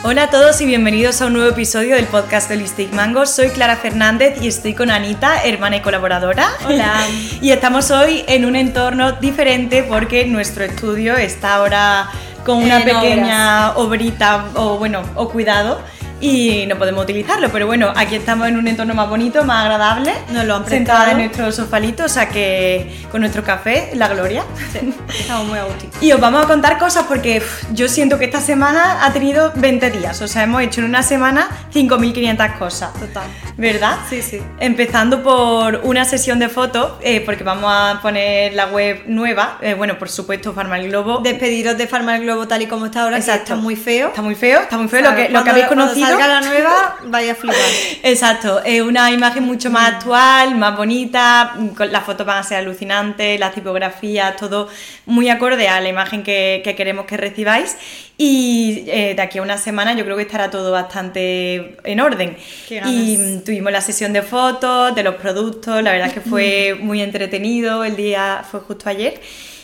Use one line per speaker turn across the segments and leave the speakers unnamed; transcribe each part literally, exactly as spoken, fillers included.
Hola a todos y bienvenidos a un nuevo episodio del podcast de Holistic Mango. Soy Clara Fernández y estoy con Anita, hermana y colaboradora.
Hola.
Y estamos hoy en un entorno diferente porque nuestro estudio está ahora con una
en
pequeña
obras.
obrita o bueno, o cuidado y no podemos utilizarlo, pero bueno, aquí estamos en un entorno más bonito, más agradable.
Nos lo han
sentada
prestado.
en nuestro sofalito, o sea que con nuestro café, la gloria.
Sí, estamos muy a gusto.
Y os vamos a contar cosas porque uf, yo siento que esta semana ha tenido veinte días, o sea, hemos hecho en una semana cinco mil quinientas cosas.
Total.
¿Verdad?
Sí, sí.
Empezando por una sesión de fotos, eh, porque vamos a poner la web nueva, eh, bueno, por supuesto, Farma el Globo.
Despediros de Farma el Globo tal y como está ahora,
Exacto.
que está muy feo.
Está muy feo, está muy feo
O sea,
lo que, lo que
cuando-
habéis
cuando
conocido.
salga la nueva, vaya a flipar.
Exacto, es una imagen mucho más actual, más bonita, con- las fotos van a ser alucinantes, las tipografías, todo muy acorde a la imagen que, que queremos que recibáis y eh, de aquí a una semana yo creo que estará todo bastante en orden.
Qué ganas.
Y mm, tuvimos la sesión de fotos, de los productos, la verdad es que fue muy entretenido, el día fue justo ayer.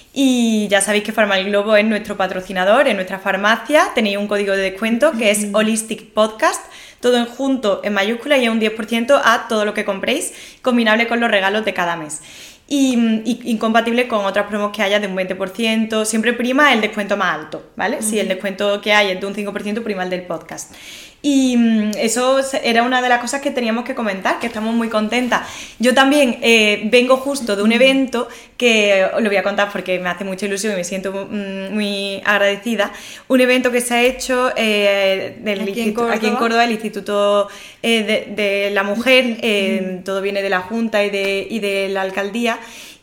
Y ya sabéis que Farma el Globo es nuestro patrocinador, en nuestra farmacia tenéis un código de descuento que es Holistic Podcast, todo en junto en mayúscula y es un diez por ciento a todo lo que compréis, combinable con los regalos de cada mes. Y, y incompatible con otras promos que haya de un veinte por ciento, siempre prima el descuento más alto, ¿vale? Uh-huh. Si el descuento que hay es de un cinco por ciento, prima el del podcast. Y mm, eso era una de las cosas que teníamos que comentar, que estamos muy contentas. Yo también eh, vengo justo de un evento que os lo voy a contar porque me hace mucha ilusión y me siento mm, muy agradecida. Un evento que se ha hecho eh, del
¿Aquí,
instituto,
en
aquí en Córdoba, el Instituto eh, de, de la Mujer, eh, todo viene de la Junta y de, y de la Alcaldía.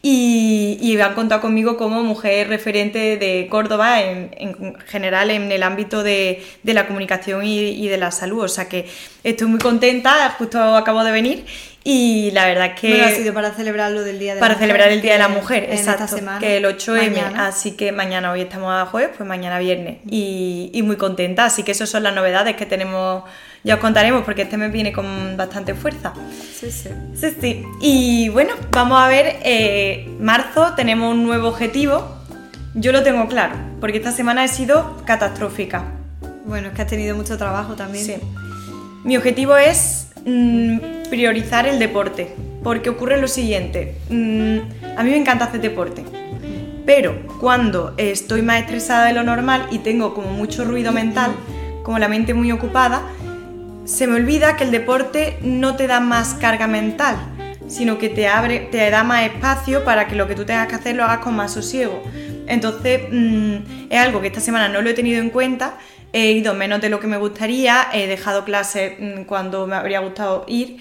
Y, y han contado conmigo como mujer referente de Córdoba en, en general en el ámbito de, de la comunicación y, y de la salud, o sea que estoy muy contenta, justo acabo de venir y la verdad es que
Bueno, ha sido para celebrar lo del Día de
para
la Mujer,
celebrar el Día de la Mujer,
en
exacto,
esta semana,
que el ocho eme,
mañana.
así que mañana, hoy estamos a jueves, pues mañana viernes y, y muy contenta, así que esas son las novedades que tenemos, ya os contaremos porque este mes viene con bastante fuerza.
Sí, sí.
Sí, sí. Y bueno, vamos a ver, eh, marzo tenemos un nuevo objetivo. Yo lo tengo claro, porque esta semana ha sido catastrófica.
Bueno, es que has tenido mucho trabajo también.
Sí. Mi objetivo es mmm, priorizar el deporte, porque ocurre lo siguiente. Mmm, a mí me encanta hacer deporte, pero cuando estoy más estresada de lo normal y tengo como mucho ruido mental, como la mente muy ocupada, se me olvida que el deporte no te da más carga mental, sino que te abre, te da más espacio para que lo que tú tengas que hacer lo hagas con más sosiego. Entonces, mmm, es algo que esta semana no lo he tenido en cuenta, he ido menos de lo que me gustaría, he dejado clases mmm, cuando me habría gustado ir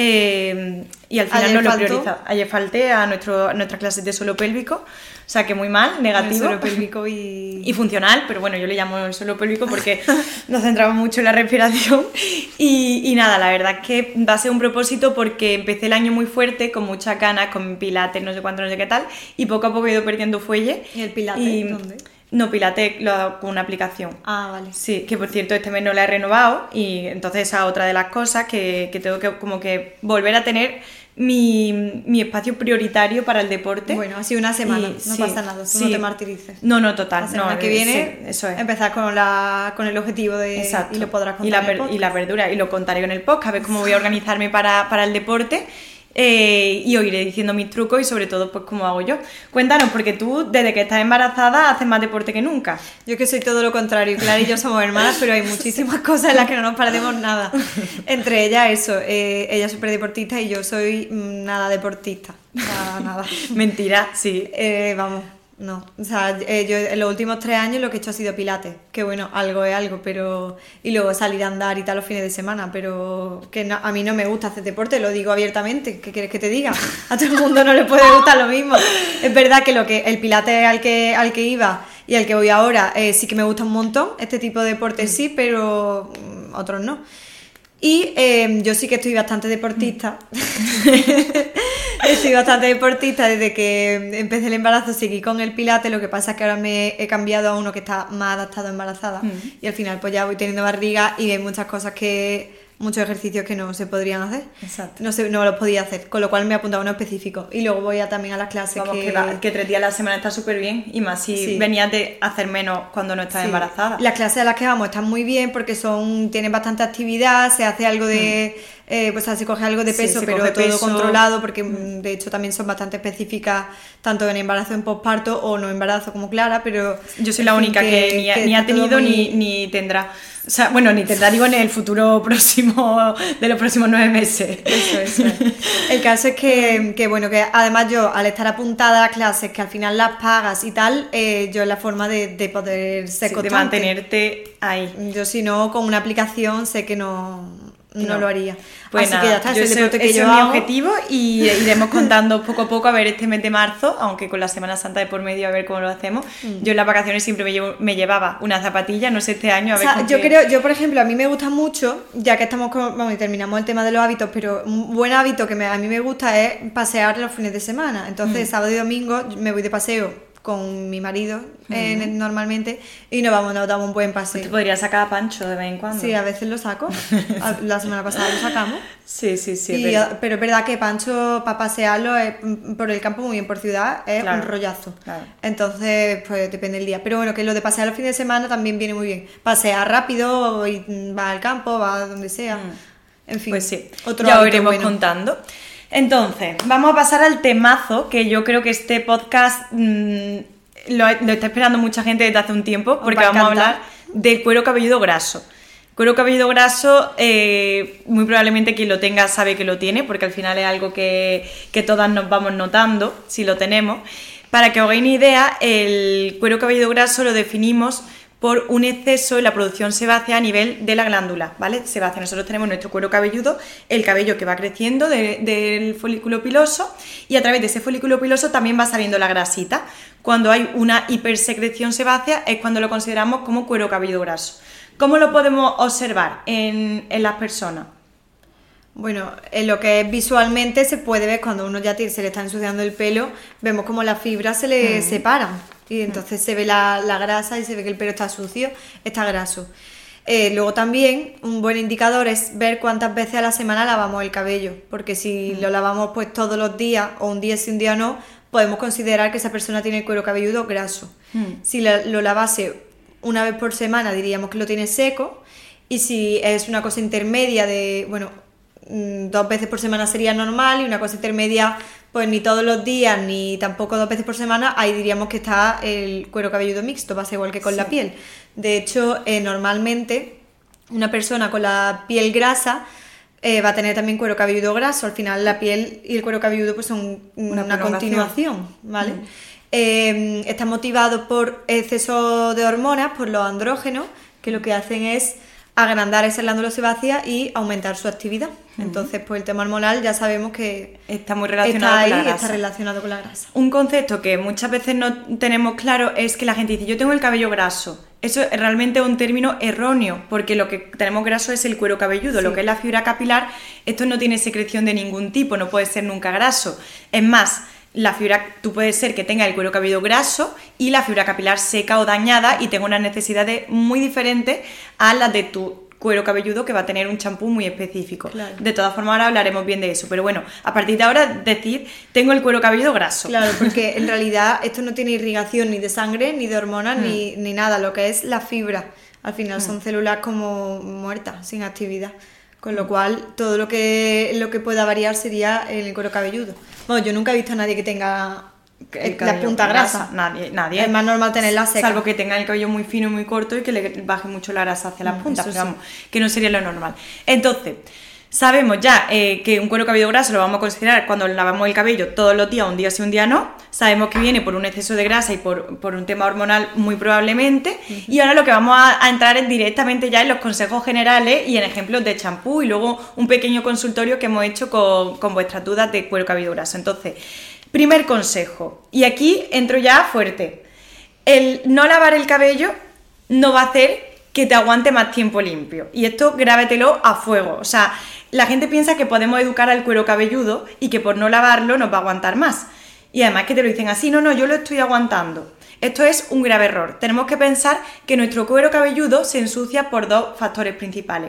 eh, y al final
Ayer
no lo he
faltó.
priorizado. Ayer falté a, nuestro, a nuestras clases de suelo pélvico, o sea que muy mal, negativo.
El suelo pélvico y...
Y funcional, pero bueno, yo le llamo el suelo pélvico porque nos centramos mucho en la respiración y, y nada, la verdad es que va a ser un propósito porque empecé el año muy fuerte, con muchas ganas, con pilates, no sé cuánto, no sé qué tal, y poco a poco he ido perdiendo fuelle.
¿Y el pilates?
Y,
¿Dónde?
No, pilates lo hago con una aplicación.
Ah, vale.
Sí, que por cierto este mes no la he renovado y entonces esa es otra de las cosas que, que tengo que como que volver a tener mi, mi espacio prioritario para el deporte.
Bueno, ha sido una semana,
Y-
no
sí,
pasa nada, tú
sí.
no te martirices.
No, no, total.
La semana
no,
que viene,
sí, eso es.
empezar con, la, con el objetivo de...
Exacto.
Y lo podrás contar
y la,
en el
per-
podcast.
y la verdura, y lo contaré en el podcast, a ver cómo voy a organizarme para, para el deporte eh, y os iré diciendo mis trucos y sobre todo pues cómo hago yo. Cuéntanos, porque tú desde que estás embarazada haces más deporte que nunca.
Yo que soy todo lo contrario, Clara y yo somos hermanas, pero hay muchísimas cosas en las que no nos perdemos nada. Entre ellas eso, eh, ella es súper deportista y yo soy mm, nada deportista, nada, nada.
Mentira, sí.
Eh, vamos, no. O sea, eh, yo en los últimos tres años lo que he hecho ha sido pilates, que bueno, algo es algo, pero... Y luego salir a andar y tal los fines de semana, pero que no- a mí no me gusta hacer deporte, lo digo abiertamente, ¿qué quieres que te diga? A todo el mundo no le puede gustar lo mismo. Es verdad que, lo que el pilates al que, al que iba y al que voy ahora eh, sí que me gusta un montón, este tipo de deportes sí, pero mm, otros no. Y eh, yo sí que estoy bastante deportista. Estoy bastante deportista desde que empecé el embarazo, seguí con el pilates, lo que pasa es que ahora me he cambiado a uno que está más adaptado a embarazada
Mm.
y al final pues ya voy teniendo barriga y hay muchas cosas que muchos ejercicios que no se podrían hacer.
Exacto.
No, se, no los podía hacer, con lo cual me he apuntado a uno específico. Y luego voy a, también a las clases
Vamos,
que...
que, va, que tres días a la semana está súper bien, y más si
Sí.
venías de hacer menos cuando no estás
Sí.
embarazada.
Las clases a las que vamos están muy bien porque son tienen bastante actividad, se hace algo de... Mm. Eh, pues se coge algo de
Sí,
peso,
se
pero
coge
todo
peso.
controlado, porque mm. de hecho también son bastante específicas, tanto en embarazo, en posparto o no embarazo como Clara, pero...
Yo soy la única que, que, ni, ha, que ni ha tenido muy... ni, ni tendrá. O sea, bueno, ni tendrá, digo, en el futuro próximo, de los próximos nueve meses.
Eso, eso. El caso es que, que, bueno, que además yo, al estar apuntada a clases, que al final las pagas y tal, eh, yo es la forma de, de poder ser
sí,
constante.
De mantenerte ahí.
Yo, si no, con una aplicación sé que no... No, no lo haría.
Pues
Así
nada,
que ya está,
yo
es el
ese,
deporte que
ese
yo
es mi
hago.
objetivo, y iremos contando poco a poco, a ver, este mes de marzo, aunque con la Semana Santa de por medio, a ver cómo lo hacemos. Mm. Yo en las vacaciones siempre me, llevo, me llevaba una zapatilla, no sé este año, a ver.
O sea, yo
qué...
creo, yo por ejemplo, a mí me gusta mucho, ya que estamos con, vamos, y terminamos el tema de los hábitos, pero un buen hábito que me, a mí me gusta es pasear los fines de semana. Entonces, mm. sábado y domingo me voy de paseo con mi marido uh-huh. eh, normalmente, y nos vamos, nos damos un buen paseo.
¿Te podrías sacar a Pancho de vez en cuando?
Sí, a veces lo saco. La semana pasada lo sacamos.
Sí, sí, sí.
Y,
es
pero es verdad que Pancho, para pasearlo es, por el campo, muy bien, por ciudad, es claro, un rollazo. Claro. Entonces, pues depende del día. Pero bueno, que lo de pasear los fines de semana también viene muy bien. Pasear rápido, y va al campo, va a donde sea. Mm. En fin,
pues sí,
otro
ya os iremos
bueno.
contando. Entonces, vamos a pasar al temazo, que yo creo que este podcast mmm, lo, lo está esperando mucha gente desde hace un tiempo, porque vamos a hablar del cuero cabelludo graso. Cuero cabelludo graso, eh, muy probablemente quien lo tenga sabe que lo tiene, porque al final es algo que, que todas nos vamos notando, si lo tenemos. Para que os hagáis una idea, el cuero cabelludo graso lo definimos por un exceso en la producción sebácea a nivel de la glándula, ¿vale? Sebácea. Nosotros tenemos nuestro cuero cabelludo, el cabello que va creciendo de, del folículo piloso, y a través de ese folículo piloso también va saliendo la grasita. Cuando hay una hipersecreción sebácea es cuando lo consideramos como cuero cabelludo graso. ¿Cómo lo podemos observar en, en las personas?
Bueno, en lo que es visualmente se puede ver cuando uno ya tiene, se le está ensuciando el pelo, vemos como las fibras se le mm. separan. Y entonces se ve la, la grasa y se ve que el pelo está sucio, está graso. Eh, luego también un buen indicador es ver cuántas veces a la semana lavamos el cabello, porque si mm. lo lavamos pues todos los días, o un día sí, un día no, podemos considerar que esa persona tiene el cuero cabelludo graso. Mm. Si lo, lo lavase una vez por semana, diríamos que lo tiene seco, y si es una cosa intermedia de, bueno, dos veces por semana sería normal, y una cosa intermedia, pues ni todos los días ni tampoco dos veces por semana, ahí diríamos que está el cuero cabelludo mixto, pasa igual que con sí. la piel. De hecho, eh, normalmente una persona con la piel grasa eh, va a tener también cuero cabelludo graso. Al final la piel y el cuero cabelludo pues son una, una continuación, ¿vale? Mm. Eh, está motivado por exceso de hormonas, por los andrógenos, que lo que hacen es agrandar esa glándula sebácea y aumentar su actividad. Uh-huh. Entonces, pues el tema hormonal ya sabemos que
está muy relacionado
está ahí,
con la grasa.
Está relacionado con la grasa.
Un concepto que muchas veces no tenemos claro es que la gente dice, yo tengo el cabello graso. Eso es realmente un término erróneo, porque lo que tenemos graso es el cuero cabelludo, sí. Lo que es la fibra capilar, esto no tiene secreción de ningún tipo, no puede ser nunca graso. Es más, la fibra, tú puedes ser que tenga el cuero cabelludo graso y la fibra capilar seca o dañada y tenga unas necesidades muy diferentes a las de tu cuero cabelludo, que va a tener un champú muy específico. Claro. De todas formas, ahora hablaremos bien de eso, pero bueno, a partir de ahora decir, tengo el cuero cabelludo graso.
Claro, porque en realidad esto no tiene irrigación ni de sangre, ni de hormonas, mm. ni, ni nada, lo que es la fibra. Al final mm. son células como muertas, sin actividad. Con lo cual, todo lo que, lo que pueda variar sería el cuero cabelludo. Bueno, yo nunca he visto a nadie que tenga la punta grasa. grasa.
Nadie, nadie.
Es más normal tenerla seca.
Salvo que tenga el cabello muy fino y muy corto y que le baje mucho la grasa hacia las mm, puntas, pero vamos, sí. que no sería lo normal. Entonces, sabemos ya eh, que un cuero cabelludo graso lo vamos a considerar cuando lavamos el cabello todos los días, un día sí, un día no. Sabemos que viene por un exceso de grasa y por, por un tema hormonal muy probablemente. Uh-huh. Y ahora lo que vamos a, a entrar es directamente ya en los consejos generales y en ejemplos de champú y luego un pequeño consultorio que hemos hecho con, con vuestras dudas de cuero cabelludo graso. Entonces, primer consejo, y aquí entro ya fuerte. El no lavar el cabello no va a hacer que te aguante más tiempo limpio. Y esto grábatelo a fuego. O sea, la gente piensa que podemos educar al cuero cabelludo y que por no lavarlo nos va a aguantar más. Y además que te lo dicen así, no, no, yo lo estoy aguantando. Esto es un grave error. Tenemos que pensar que nuestro cuero cabelludo se ensucia por dos factores principales.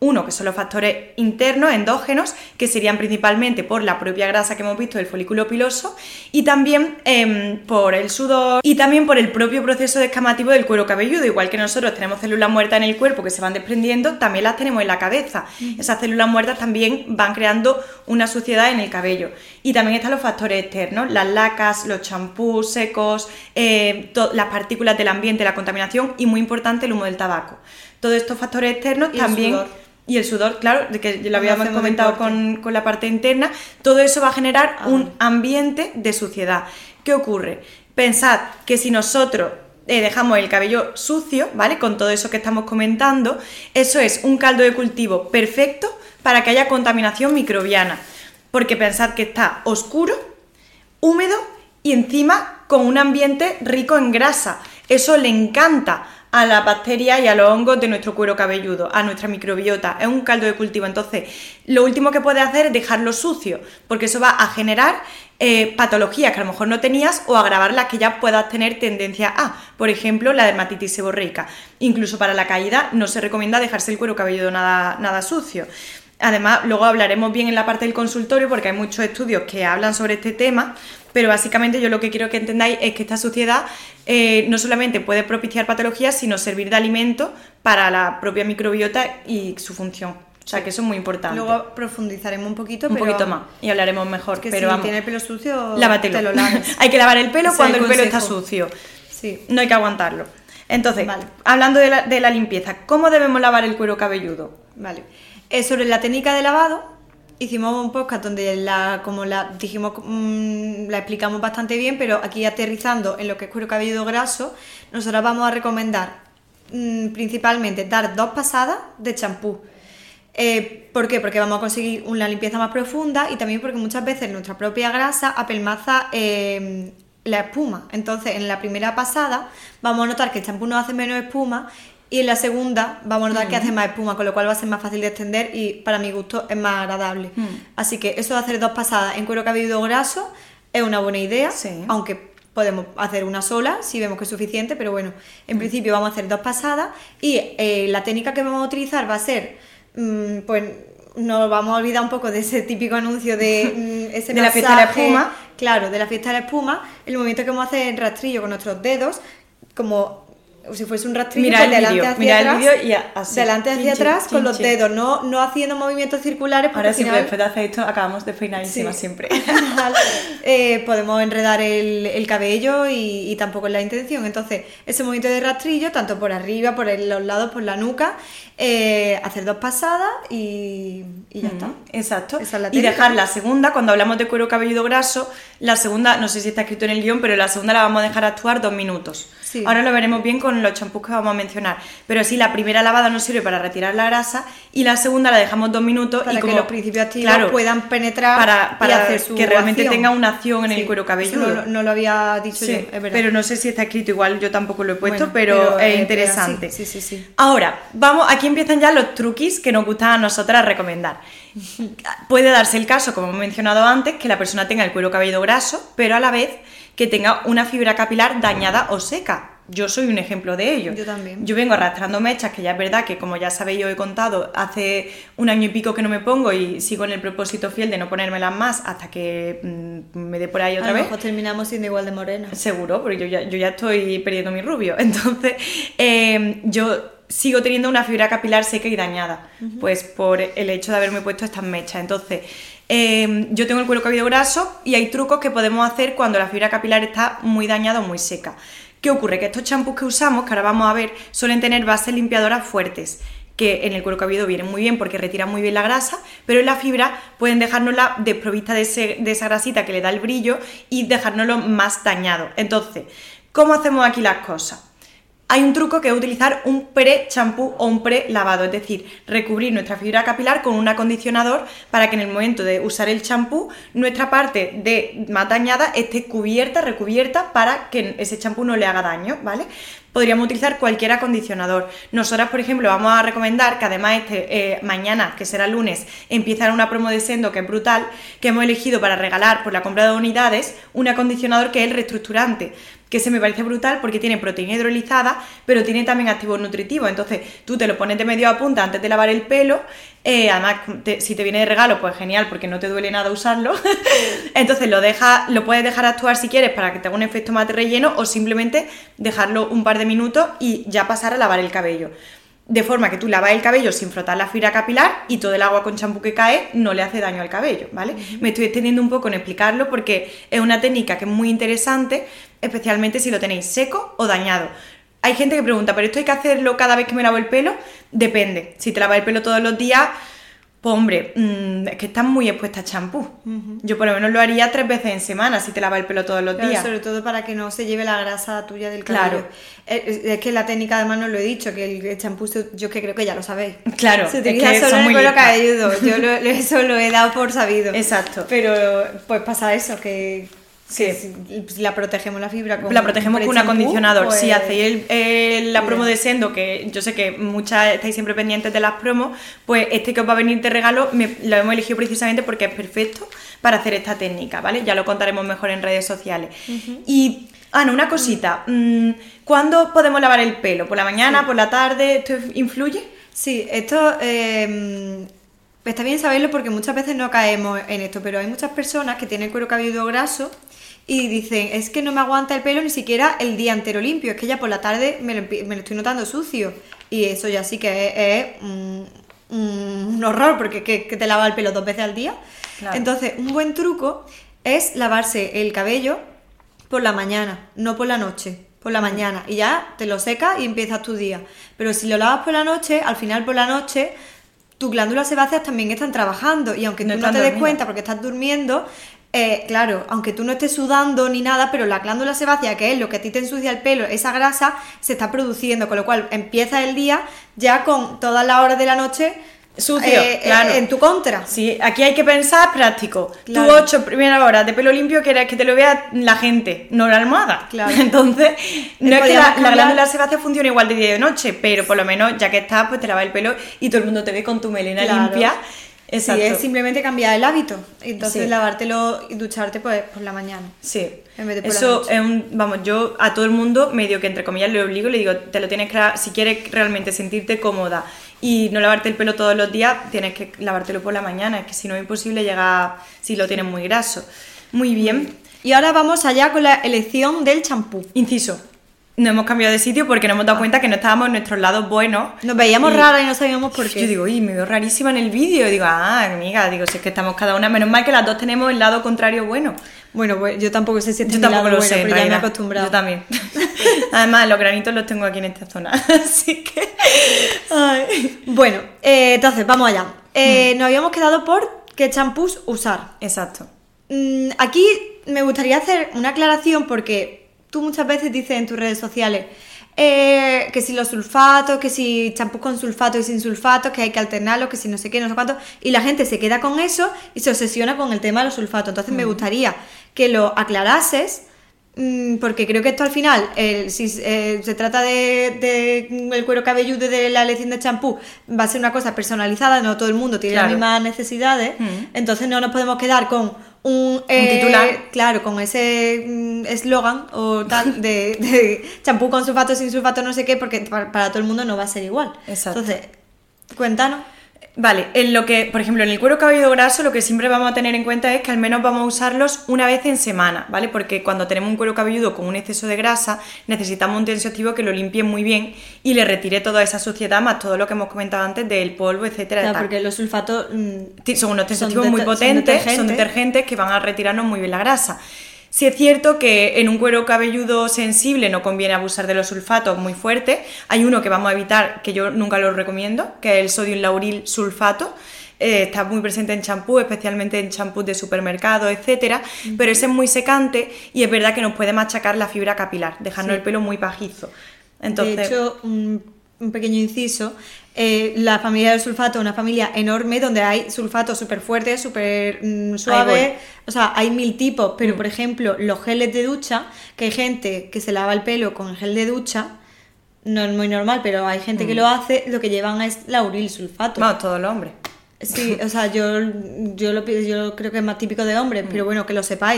Uno, que son los factores internos, endógenos, que serían principalmente por la propia grasa que hemos visto del folículo piloso, y también eh, por el sudor, y también por el propio proceso descamativo del cuero cabelludo. Igual que nosotros tenemos células muertas en el cuerpo que se van desprendiendo, también las tenemos en la cabeza. Mm. Esas células muertas también van creando una suciedad en el cabello. Y también están los factores externos, las lacas, los champús secos, eh, las partículas del ambiente, la contaminación y, muy importante, el humo del tabaco. Todos estos factores externos
y
también...
El
Y el sudor, claro, que lo habíamos comentado con, con la parte interna, todo eso va a generar ah. un ambiente de suciedad. ¿Qué ocurre? Pensad que si nosotros eh, dejamos el cabello sucio, ¿vale? Con todo eso que estamos comentando, eso es un caldo de cultivo perfecto para que haya contaminación microbiana. Porque pensad que está oscuro, húmedo y encima con un ambiente rico en grasa. Eso le encanta a las bacterias y a los hongos de nuestro cuero cabelludo, a nuestra microbiota. Es un caldo de cultivo. Entonces, lo último que puedes hacer es dejarlo sucio, porque eso va a generar eh, patologías que a lo mejor no tenías o agravar las que ya puedas tener tendencia a. Por ejemplo, la dermatitis seborreica. Incluso para la caída no se recomienda dejarse el cuero cabelludo nada, nada sucio. Además, luego hablaremos bien en la parte del consultorio porque hay muchos estudios que hablan sobre este tema, pero básicamente yo lo que quiero que entendáis es que esta suciedad eh, no solamente puede propiciar patologías, sino servir de alimento para la propia microbiota y su función. O sea, que eso es muy importante.
Luego profundizaremos un poquito,
un
pero...
poquito más y hablaremos mejor.
Que
pero
si
vamos,
tiene el pelo sucio,
lávatelo.
Te lo laves.
Hay que lavar el pelo
Ese
cuando el, el pelo
consejo.
está sucio.
Sí.
No hay que aguantarlo. Entonces,
vale.
hablando de la, de la limpieza, ¿cómo debemos lavar el cuero cabelludo?
Vale. Eh, sobre la técnica de lavado, hicimos un podcast donde la, como la dijimos, mmm, la explicamos bastante bien, pero aquí aterrizando en lo que es cuero cabelludo graso, nosotros vamos a recomendar mmm, principalmente dar dos pasadas de champú. Eh, ¿Por qué? Porque vamos a conseguir una limpieza más profunda y también porque muchas veces nuestra propia grasa apelmaza eh, la espuma. Entonces, en la primera pasada vamos a notar que el champú nos hace menos espuma y en la segunda vamos a notar mm. que hace más espuma, con lo cual va a ser más fácil de extender y para mi gusto es más agradable. Mm. Así que eso de hacer dos pasadas en cuero cabelludo graso es una buena idea,
sí.
aunque podemos hacer una sola si vemos que es suficiente, pero bueno, en mm. principio vamos a hacer dos pasadas y eh, la técnica que vamos a utilizar va a ser, mmm, pues nos vamos a olvidar un poco de ese típico anuncio de mmm, ese
de
masaje,
la fiesta de la espuma.
Claro, de la fiesta de la espuma, el movimiento que vamos a hacer en rastrillo con nuestros dedos, como si fuese un rastrillo,
mira
pues
el
delante
vídeo,
hacia
mira
atrás,
el vídeo y así,
delante hacia
chinche,
atrás
chinche.
Con los dedos, no, no haciendo movimientos circulares.
Ahora sí,
final...
después de hacer esto acabamos despeinadísimas sí. siempre.
eh, podemos enredar el, el cabello y, y tampoco es la intención. Entonces, ese movimiento de rastrillo, tanto por arriba, por el, los lados, por la nuca, eh, hacer dos pasadas y, y ya mm, está.
Exacto.
Esa es la
y dejar la segunda, cuando hablamos de cuero cabelludo graso, la segunda, no sé si está escrito en el guión, pero la segunda la vamos a dejar actuar dos minutos. Sí. Ahora lo veremos bien con los champús que vamos a mencionar, pero sí, la primera lavada nos sirve para retirar la grasa y la segunda la dejamos dos minutos
para
y como,
que los principios activos
claro,
puedan penetrar
para, para
y hacer su
que realmente
acción.
tenga una acción en
sí.
el cuero cabelludo.
Eso no, no lo había dicho
sí,
yo, es verdad.
Pero no sé si está escrito, igual yo tampoco lo he puesto,
bueno,
pero,
pero
es
eh,
interesante.
Sí, sí, sí, sí.
Ahora, vamos, aquí empiezan ya los truquis que nos gustan a nosotras recomendar. Puede darse el caso, como hemos mencionado antes, que la persona tenga el cuero cabelludo graso, pero a la vez que tenga una fibra capilar dañada o seca. Yo soy un ejemplo de ello.
Yo también.
Yo vengo arrastrando mechas, que ya es verdad que, como ya sabéis, yo he contado, hace un año y pico que no me pongo y sigo en el propósito fiel de no ponérmelas más hasta que mmm, me dé por ahí otra
a
vez.
A lo mejor terminamos siendo igual de morena.
Seguro, porque yo ya, yo ya estoy perdiendo mi rubio. Entonces, eh, yo sigo teniendo una fibra capilar seca y dañada, uh-huh. pues por el hecho de haberme puesto estas mechas. Entonces, eh, yo tengo el cuero cabelludo graso y hay trucos que podemos hacer cuando la fibra capilar está muy dañada o muy seca. ¿Qué ocurre? Que estos champús que usamos, que ahora vamos a ver, suelen tener bases limpiadoras fuertes, que en el cuero cabelludo vienen muy bien porque retiran muy bien la grasa, pero en la fibra pueden dejárnosla desprovista de, ese, de esa grasita que le da el brillo y dejárnoslo más dañado. Entonces, ¿cómo hacemos aquí las cosas? Hay un truco que es utilizar un pre-champú o un pre-lavado, es decir, recubrir nuestra fibra capilar con un acondicionador para que en el momento de usar el champú nuestra parte de más dañada esté cubierta, recubierta, para que ese champú no le haga daño, ¿vale? Podríamos utilizar cualquier acondicionador. Nosotras, por ejemplo, vamos a recomendar que además este eh, mañana, que será lunes, empieza una promo de Sendo que es brutal, que hemos elegido para regalar por la compra de unidades un acondicionador que es el reestructurante. que se me parece brutal porque tiene proteína hidrolizada, pero tiene también activos nutritivos. Entonces tú te lo pones de medio a punta antes de lavar el pelo, eh, además te, si te viene de regalo pues genial porque no te duele nada usarlo. Entonces lo dejas, lo puedes dejar actuar si quieres para que te haga un efecto mate relleno, o simplemente dejarlo un par de minutos y ya pasar a lavar el cabello. De forma que tú lavas el cabello sin frotar la fibra capilar y todo el agua con champú que cae no le hace daño al cabello, ¿vale? Uh-huh. Me estoy extendiendo un poco en explicarlo porque es una técnica que es muy interesante, especialmente si lo tenéis seco o dañado. Hay gente que pregunta, ¿pero esto hay que hacerlo cada vez que me lavo el pelo? Depende. Si te lavas el pelo todos los días, pues hombre, mmm, es que estás muy expuesta a champú. Uh-huh. Yo por lo menos lo haría tres veces en semana si te lavas el pelo todos los
claro,
días.
Sobre todo para que no se lleve la grasa tuya del cabello.
Claro.
Es, es que la técnica, además, no lo he dicho, que el champú, yo que creo que ya lo sabéis.
Claro,
se utiliza
es que
solo en el cuero
listas.
cabelludo. Yo lo, eso lo he dado por sabido.
Exacto.
Pero pues pasa eso, que...
Sí.
Que si la protegemos la fibra con
la protegemos con un
champú,
acondicionador.
pues...
Si hacéis el, el, la promo de Sendo, que yo sé que muchas estáis siempre pendientes de las promos, pues este que os va a venir de regalo me, lo hemos elegido precisamente porque es perfecto para hacer esta técnica, ¿vale? Ya lo contaremos mejor en redes sociales. Uh-huh. Y Ana, una cosita, uh-huh. ¿cuándo podemos lavar el pelo? ¿Por la mañana, sí. por la tarde? ¿Esto influye?
Sí, esto... Eh... Está bien saberlo porque muchas veces no caemos en esto, pero hay muchas personas que tienen el cuero cabelludo graso y dicen, es que no me aguanta el pelo ni siquiera el día entero limpio, es que ya por la tarde me lo, me lo estoy notando sucio, y eso ya sí que es, es un, un horror, porque que, que te lava el pelo dos veces al día. Claro. Entonces, un buen truco es lavarse el cabello por la mañana, no por la noche. Por la mañana, y ya te lo secas y empiezas tu día. Pero si lo lavas por la noche, al final por la noche tus glándulas sebáceas también están trabajando, y aunque no tú no te des cuenta porque estás durmiendo, eh, claro, aunque tú no estés sudando ni nada, pero la glándula sebácea, que es lo que a ti te ensucia el pelo, esa grasa se está produciendo, con lo cual empieza el día ya con todas las horas de la noche sucio, eh, claro. eh, en tu contra.
Sí, aquí hay que pensar práctico.
Claro.
Tú ocho primeras horas de pelo limpio quieres que te lo vea la gente, no la almohada.
Claro.
Entonces, no es que la,
cambiar...
la glándula sebácea funcione igual de día y de noche, pero por lo menos ya que estás, pues te lavas el pelo y todo el mundo te ve con tu melena claro. limpia.
Exacto. Sí, es simplemente cambiar el hábito. Entonces,
sí.
lavártelo y ducharte pues por la mañana.
Sí.
En vez de por
Eso
la noche.
es un, vamos, yo a todo el mundo medio que entre comillas le obligo, le digo, te lo tienes que, si quieres realmente sentirte cómoda y no lavarte el pelo todos los días, tienes que lavártelo por la mañana, es que si no es imposible llegar si lo tienes muy graso. Muy bien.
Y ahora vamos allá con la elección del champú.
Inciso. No hemos cambiado de sitio porque nos hemos dado cuenta que no estábamos en nuestros lados buenos.
Nos veíamos y... raras y no sabíamos por qué.
Yo digo, y me veo rarísima en el vídeo. Digo, ah, amiga, digo, si es que estamos cada una. Menos mal que las dos tenemos el lado contrario bueno.
Bueno, pues yo tampoco sé si este
yo
es
tampoco
mi lado
lo
bueno,
sé,
pero ya me he acostumbrado.
Yo también. Además, los granitos los tengo aquí en esta zona. Así que. Ay.
Bueno, eh, entonces, vamos allá. Eh, mm. Nos habíamos quedado por qué champús usar.
Exacto.
Mm, aquí me gustaría hacer una aclaración porque tú muchas veces dices en tus redes sociales eh, que si los sulfatos, que si champús con sulfato y sin sulfatos, que hay que alternarlos, que si no sé qué, no sé cuánto, y la gente se queda con eso y se obsesiona con el tema de los sulfatos. Entonces mm. me gustaría que lo aclarases, mmm, porque creo que esto al final, eh, si eh, se trata de, de el cuero cabelludo, de la elección de champú, va a ser una cosa personalizada, no todo el mundo tiene claro. las mismas necesidades, mm. entonces no nos podemos quedar con Un, eh,
un titular,
claro, con ese eslogan mm, o tal de, de champú con sulfato, sin sulfato, no sé qué, porque para, para todo el mundo no va a ser igual.
Exacto.
Entonces, cuéntanos.
Vale, en lo que, por ejemplo, en el cuero cabelludo graso lo que siempre vamos a tener en cuenta es que al menos vamos a usarlos una vez en semana, ¿vale? Porque cuando tenemos un cuero cabelludo con un exceso de grasa, necesitamos un tensioactivo que lo limpie muy bien y le retire toda esa suciedad, más todo lo que hemos comentado antes del polvo, etcétera.
Claro, porque los sulfatos mmm,
son unos tensioactivos muy potentes, son detergentes. son detergentes que van a retirarnos muy bien la grasa. Sí es cierto que en un cuero cabelludo sensible no conviene abusar de los sulfatos muy fuertes. Hay uno que vamos a evitar, que yo nunca lo recomiendo, que es el sodium lauril sulfato. Eh, está muy presente en champú, especialmente en champús de supermercado, etcétera. Uh-huh. Pero ese es muy secante y es verdad que nos puede machacar la fibra capilar, dejarnos sí. el pelo muy pajizo. Entonces,
de hecho, un, un pequeño inciso. Eh, la familia del sulfato es una familia enorme donde hay sulfatos súper fuertes, súper mmm, suaves, o sea, hay mil tipos, pero mm. por ejemplo, los geles de ducha, que hay gente que se lava el pelo con gel de ducha, no es muy normal, pero hay gente mm. que lo hace, lo que llevan es lauril sulfato.
No, todos los hombres.
Sí, o sea, yo, yo, lo, yo creo que es más típico de hombres, mm. pero bueno, que lo sepáis,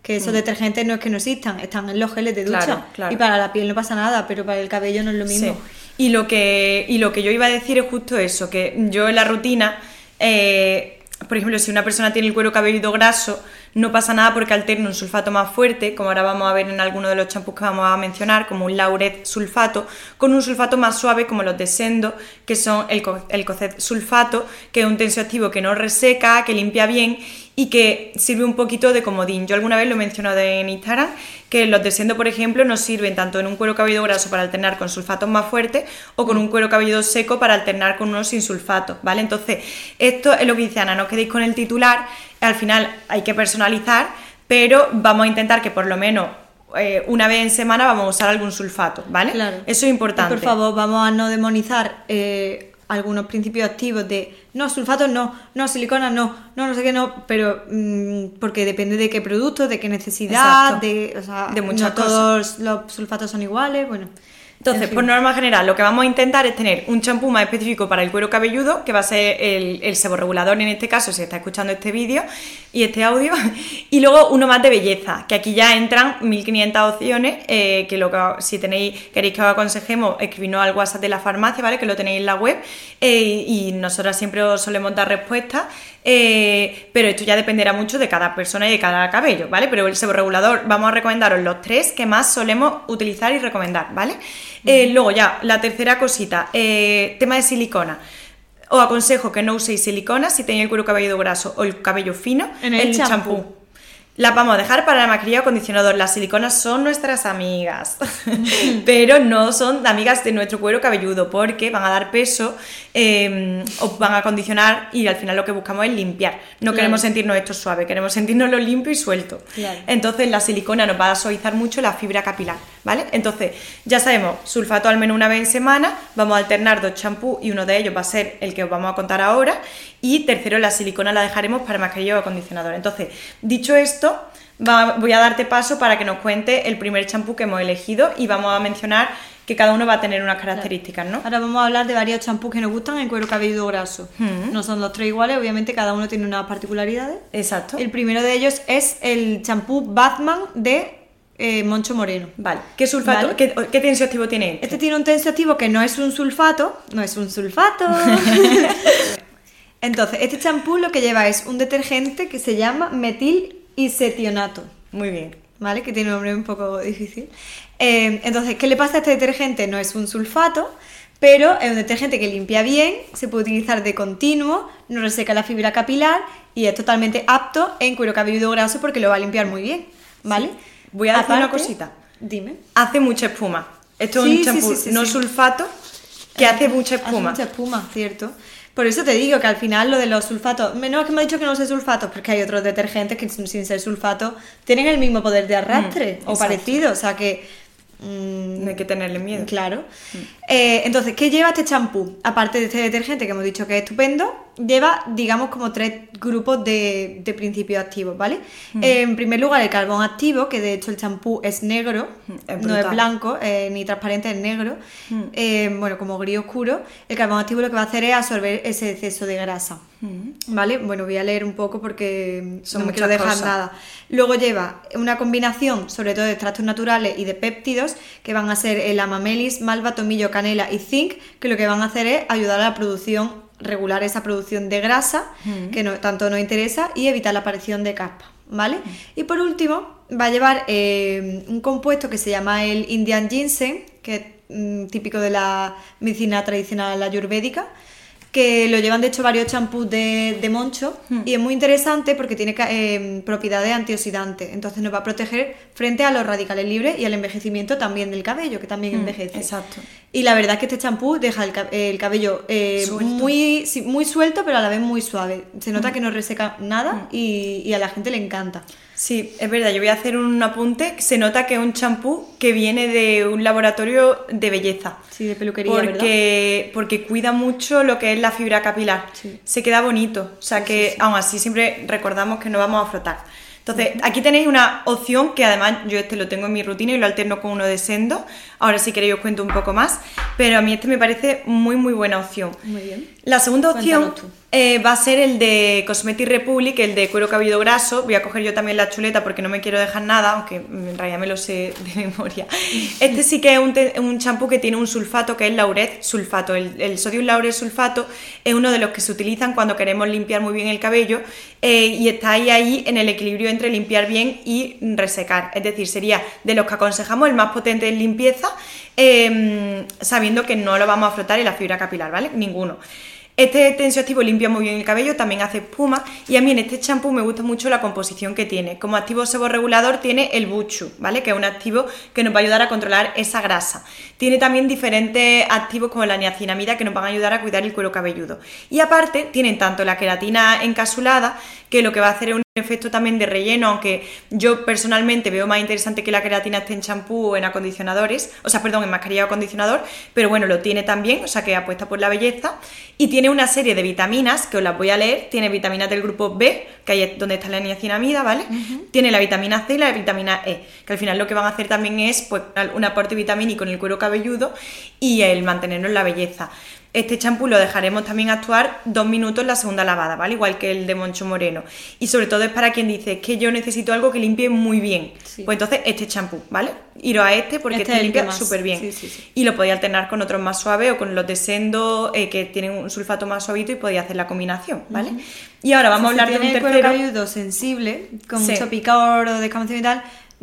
Que esos mm. detergentes no es que no existan, están en los geles de ducha.
Claro, claro.
Y para la piel no pasa nada, pero para el cabello no es lo mismo.
Sí. Y lo que, y lo que yo iba a decir es justo eso, que yo en la rutina, eh, por ejemplo, si una persona tiene el cuero cabelludo graso, no pasa nada porque alterne un sulfato más fuerte, como ahora vamos a ver en alguno de los champús que vamos a mencionar, como un Lauret sulfato, con un sulfato más suave como los de Sendo, que son el, el Cocet sulfato, que es un tensioactivo que no reseca, que limpia bien y que sirve un poquito de comodín. Yo alguna vez lo he mencionado en Instagram, que los de Sendo, por ejemplo, nos sirven tanto en un cuero cabelludo graso para alternar con sulfatos más fuertes o con un cuero cabelludo seco para alternar con unos sin sulfato, ¿vale? Entonces, esto es lo que dice Ana, no os quedéis con el titular, al final hay que personalizar, pero vamos a intentar que por lo menos eh, una vez en semana vamos a usar algún sulfato, ¿vale?
Claro.
Eso es importante.
Y por favor, vamos a no demonizar eh, algunos principios activos de no, sulfatos no, no, silicona no, no, no sé qué no, pero mmm, porque depende de qué producto, de qué necesidad, de, o sea,
de muchas
no
cosas.
Todos los sulfatos son iguales, bueno.
Entonces, por norma general, lo que vamos a intentar es tener un champú más específico para el cuero cabelludo, que va a ser el, el seborregulador en este caso, si está escuchando este vídeo y este audio, y luego uno más de belleza, que aquí ya entran mil quinientas opciones, eh, que lo que si tenéis, queréis que os aconsejemos, escribidnos al WhatsApp de la farmacia, ¿vale? Que lo tenéis en la web, eh, y nosotras siempre os solemos dar respuestas, eh, pero esto ya dependerá mucho de cada persona y de cada cabello, ¿vale? Pero el seborregulador vamos a recomendaros los tres que más solemos utilizar y recomendar, ¿vale? Eh, luego ya, la tercera cosita, eh, tema de silicona. Os aconsejo que no uséis silicona si tenéis el cuero cabelludo graso o el cabello fino
en el champú.
Las vamos a dejar para el maquillado acondicionador. Las siliconas son nuestras amigas, pero no son amigas de nuestro cuero cabelludo porque van a dar peso, eh, o van a acondicionar y al final lo que buscamos es limpiar. No claro. queremos sentirnos esto suave, queremos sentirnos lo limpio y suelto. Claro. Entonces la silicona nos va a suavizar mucho la fibra capilar, ¿vale? Entonces ya sabemos, sulfato al menos una vez en semana, vamos a alternar dos champús y uno de ellos va a ser el que os vamos a contar ahora. Y tercero, la silicona la dejaremos para el maquillado acondicionador. Entonces, dicho esto, va, voy a darte paso para que nos cuente el primer champú que hemos elegido y vamos a mencionar que cada uno va a tener unas características, ¿no?
Ahora vamos a hablar de varios champús que nos gustan en cuero cabelludo graso. Mm. No son los tres iguales, obviamente cada uno tiene unas particularidades.
Exacto.
El primero de ellos es el champú Batman de eh, Moncho Moreno.
Vale. ¿Qué sulfato? ¿Vale? ¿Qué, qué tensioactivo tiene este?
Este tiene un tensioactivo que no es un sulfato, no es un sulfato. Entonces, este champú lo que lleva es un detergente que se llama metil-isetionato.
Muy bien.
¿Vale? Que tiene un nombre un poco difícil. Eh, entonces, ¿qué le pasa a este detergente? No es un sulfato, pero es un detergente que limpia bien, se puede utilizar de continuo, no reseca la fibra capilar y es totalmente apto en cuero cabelludo graso porque lo va a limpiar muy bien, ¿vale? Sí.
Voy a decir Aparte, una cosita.
Dime.
Hace mucha espuma. Esto sí, es un champú sí, sí, sí, no sí. sulfato que eh, hace mucha espuma.
Hace mucha espuma, cierto. Por eso te digo que al final lo de los sulfatos, menos es que me ha dicho que no sé sulfatos, porque hay otros detergentes que sin ser sulfato tienen el mismo poder de arrastre mm, o parecido, o sea que
mmm, no hay que tenerle miedo.
Claro. Mm. Eh, entonces, ¿qué lleva este champú? Aparte de este detergente que hemos dicho que es estupendo, lleva, digamos, como tres grupos de, de principios activos, ¿vale? Mm. Eh, en primer lugar, el carbón activo, que de hecho el champú es negro, es no es blanco, eh, ni transparente, es negro, mm. eh, bueno, como gris oscuro. El carbón activo lo que va a hacer es absorber ese exceso de grasa, mm. ¿vale? Bueno, voy a leer un poco porque Son no me quiero dejar cosas. nada. Luego lleva una combinación, sobre todo de extractos naturales y de péptidos, que van a ser el amamelis, malva, tomillo, canela y zinc, que lo que van a hacer es ayudar a la producción regular esa producción de grasa mm. que no, tanto nos interesa y evitar la aparición de caspa, ¿vale? Mm. Y por último va a llevar eh, un compuesto que se llama el Indian Ginseng, que es mm, típico de la medicina tradicional ayurvédica, que lo llevan de hecho varios champús de, de Moncho mm. y es muy interesante porque tiene eh, propiedades antioxidantes, entonces nos va a proteger frente a los radicales libres y al envejecimiento también del cabello, que también mm, envejece.
Exacto.
Y la verdad es que este champú deja el, el cabello eh, muy, sí, muy suelto, pero a la vez muy suave. Se nota mm. que no reseca nada mm. y, y a la gente le encanta.
Sí, es verdad, yo voy a hacer un apunte. Se nota que es un champú que viene de un laboratorio de belleza.
Sí, de peluquería,
porque,
¿verdad?
Porque cuida mucho lo que es la fibra capilar. Sí. Se queda bonito, o sea sí, que sí, sí. aún así siempre recordamos que no vamos a frotar. Entonces, uh-huh. aquí tenéis una opción que además yo este lo tengo en mi rutina y lo alterno con uno de Sendo. Ahora si queréis os cuento un poco más, pero a mí este me parece muy muy buena opción.
Muy bien.
La segunda opción eh, va a ser el de Cosmetic Republic, el de cuero cabelludo graso. Voy a coger yo también la chuleta porque no me quiero dejar nada, aunque en realidad me lo sé de memoria. Este sí que es un, te- un champú que tiene un sulfato, que es lauret sulfato. El, el sodium lauret sulfato es uno de los que se utilizan cuando queremos limpiar muy bien el cabello eh, y está ahí, ahí en el equilibrio entre limpiar bien y resecar. Es decir, sería de los que aconsejamos el más potente en limpieza, eh, sabiendo que no lo vamos a frotar en la fibra capilar, ¿vale? Ninguno. Este tensioactivo limpia muy bien el cabello, también hace espuma, y a mí en este champú me gusta mucho la composición que tiene. Como activo seborregulador tiene el buchu, ¿vale? Que es un activo que nos va a ayudar a controlar esa grasa. Tiene también diferentes activos como la niacinamida que nos van a ayudar a cuidar el cuero cabelludo. Y aparte tienen tanto la queratina encapsulada, que lo que va a hacer es un efecto también de relleno, aunque yo personalmente veo más interesante que la queratina esté en champú o en acondicionadores, o sea, perdón, en mascarilla o acondicionador, pero bueno, lo tiene también, o sea que apuesta por la belleza, y tiene una serie de vitaminas, que os las voy a leer. Tiene vitaminas del grupo B, que ahí es donde está la niacinamida, ¿vale? Uh-huh. Tiene la vitamina C y la vitamina E, que al final lo que van a hacer también es pues un aporte vitamínico en el cuero cabelludo y el mantenernos en la belleza. Este champú lo dejaremos también actuar dos minutos en la segunda lavada, ¿vale? Igual que el de Moncho Moreno. Y sobre todo es para quien dice, es que yo necesito algo que limpie muy bien. Sí. Pues entonces este champú, ¿vale? Iros a este porque este, este limpia súper bien. Sí, sí, sí. Y lo podéis alternar con otros más suaves o con los de Sendo, eh, que tienen un sulfato más suavito, y podéis hacer la combinación, ¿vale? Uh-huh. Y ahora vamos si a hablar de un tercero.
Si tiene el cuero cabelludo sensible, con sí. mucho picor o descamación y tal,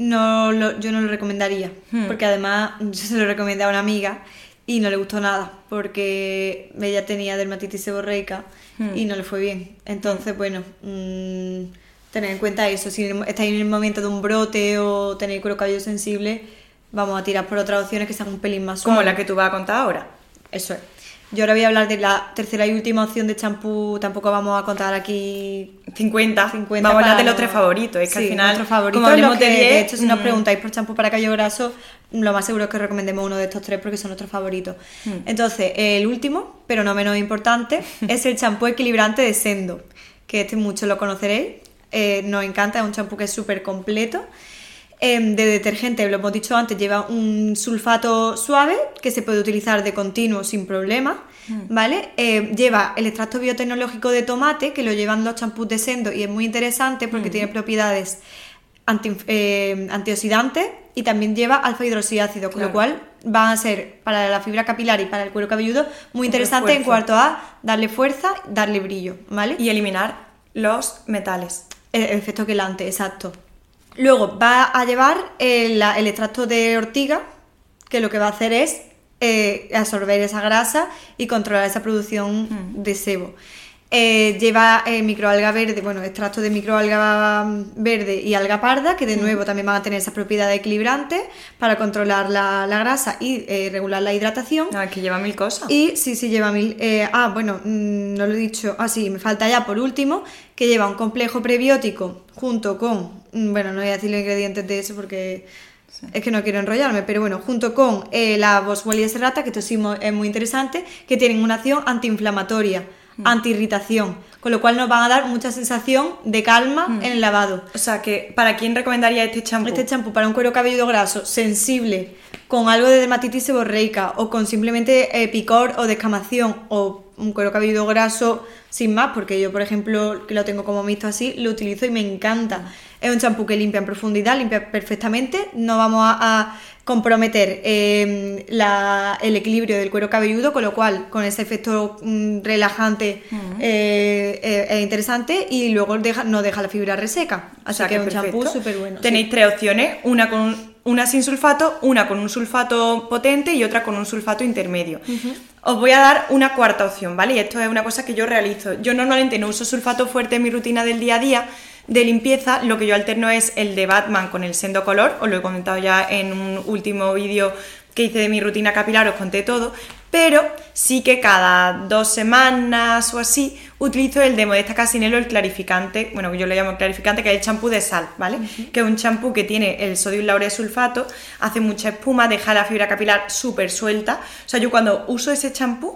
no lo, yo no lo recomendaría. Hmm. Porque además yo se lo recomendé a una amiga y no le gustó nada, porque ella tenía dermatitis seborreica hmm. y no le fue bien. Entonces, bueno, mmm, tened en cuenta eso. Si estáis en el momento de un brote o tenéis cuero cabelludo sensible, vamos a tirar por otras opciones que sean un pelín más suaves.
Como la que tú vas a contar ahora.
Eso es. Yo ahora voy a hablar de la tercera y última opción de champú. Tampoco vamos a contar aquí
cincuenta. cincuenta vamos a hablar de los tres favoritos. Es que
sí,
al final,
nuestros favoritos, como hablemos de diez, de hecho, si nos preguntáis por champú para cabello graso, lo más seguro es que recomendemos uno de estos tres porque son nuestros favoritos. Hmm. Entonces, el último, pero no menos importante, es el champú equilibrante de Sendo, que este muchos lo conoceréis. Eh, nos encanta, es un champú que es súper completo. Eh, de detergente, lo hemos dicho antes, lleva un sulfato suave que se puede utilizar de continuo sin problema, mm. ¿vale? Eh, lleva el extracto biotecnológico de tomate, que lo llevan los champús de Sendo y es muy interesante porque mm. tiene propiedades anti, eh, antioxidantes y también lleva alfa hidroxiácido, con claro. lo cual van a ser para la fibra capilar y para el cuero cabelludo muy interesante en cuanto a darle fuerza, darle brillo, ¿vale?
Y eliminar los metales.
El, el efecto quelante, exacto. Luego va a llevar el, el extracto de ortiga, que lo que va a hacer es eh, absorber esa grasa y controlar esa producción mm. de sebo. Eh, lleva eh, microalga verde, bueno, extracto de microalga verde y alga parda, que de mm. nuevo también van a tener esa propiedad equilibrante para controlar la, la grasa y eh, regular la hidratación.
Ah, que lleva mil cosas.
Y sí, sí, lleva mil. Eh, ah, bueno, mmm, no lo he dicho. Ah, sí, me falta ya por último, que lleva un complejo prebiótico junto con, mmm, bueno, no voy a decir los ingredientes de eso porque sí. es que no quiero enrollarme, pero bueno, junto con eh, la Boswellia serrata, que esto sí es muy interesante, que tienen una acción antiinflamatoria, mm. antiirritación, con lo cual nos van a dar mucha sensación de calma mm. en el lavado.
O sea, que ¿para quién recomendaría este champú?
Este champú para un cuero cabelludo graso, sensible, con algo de dermatitis seborreica o con simplemente eh, picor o descamación, o un cuero cabelludo graso sin más, porque yo, por ejemplo, que lo tengo como mixto así, lo utilizo y me encanta. Mm. Es un champú que limpia en profundidad, limpia perfectamente, no vamos a, a comprometer eh, la, el equilibrio del cuero cabelludo, con lo cual con ese efecto mm, relajante uh-huh. eh, eh, es interesante, y luego deja, no deja la fibra reseca, así o sea, que es un champú súper bueno.
Tenéis sí. tres opciones, una con una sin sulfato, una con un sulfato potente y otra con un sulfato intermedio. Uh-huh. Os voy a dar una cuarta opción, ¿vale? Y esto es una cosa que yo realizo. Yo normalmente no uso sulfato fuerte en mi rutina del día a día de limpieza. Lo que yo alterno es el de Batman con el Sendo Color, os lo he comentado ya en un último vídeo que hice de mi rutina capilar, os conté todo, pero sí que cada dos semanas o así utilizo el de Modesta Casinello, el clarificante, bueno, yo lo llamo clarificante, que es el champú de sal, ¿vale? Uh-huh. Que es un champú que tiene el sodium lauret sulfato, hace mucha espuma, deja la fibra capilar súper suelta. O sea, yo cuando uso ese champú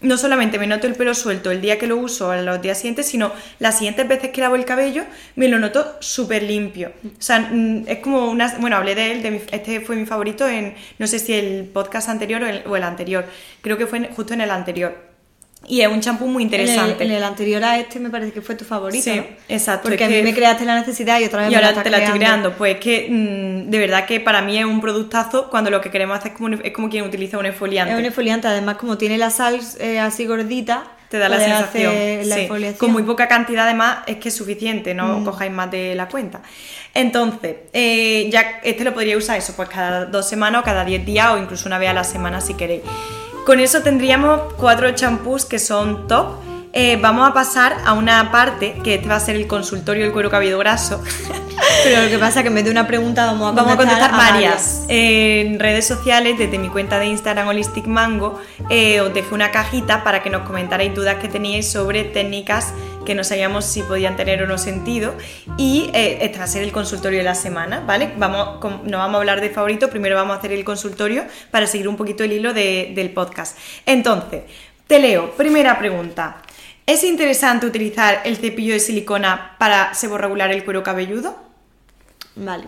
no solamente me noto el pelo suelto el día que lo uso o los días siguientes, sino las siguientes veces que lavo el cabello me lo noto súper limpio. O sea, es como una... Bueno, hablé de él, de mi, este fue mi favorito en, no sé si el podcast anterior o el, o el anterior, creo que fue en, justo en el anterior. Y es un champú muy interesante.
En el, en el anterior a este me parece que fue tu favorito,
sí,
¿no?
Exacto.
Porque
es
a mí
que,
me creaste la necesidad y otra vez
y
me la
ahora
estás
te la estoy
creando.
creando. Pues es que mmm, de verdad que para mí es un productazo cuando lo que queremos hacer es como, un, es como quien utiliza un exfoliante.
Es un exfoliante, además como tiene la sal eh, así gordita,
te da la sensación.
La
sí. Con muy poca cantidad además es que es suficiente, no mm. cojáis más de la cuenta. Entonces, eh, ya este lo podría usar eso, pues cada dos semanas o cada diez días o incluso una vez a la semana si queréis. Con eso tendríamos cuatro champús que son top. Eh, vamos a pasar a una parte, que este va a ser el consultorio del cuero cabelludo graso.
Pero lo que pasa es que en vez de una pregunta vamos a contestar,
vamos a contestar
a
varias. Eh, en redes sociales, desde mi cuenta de Instagram Holistic Mango, eh, os dejé una cajita para que nos comentarais dudas que teníais sobre técnicas que no sabíamos si podían tener o no sentido. Y eh, este va a ser el consultorio de la semana, ¿vale? Vamos, con, no vamos a hablar de favorito, primero vamos a hacer el consultorio para seguir un poquito el hilo de, del podcast. Entonces, te leo. Primera pregunta. ¿Es interesante utilizar el cepillo de silicona para seborregular el cuero cabelludo?
Vale.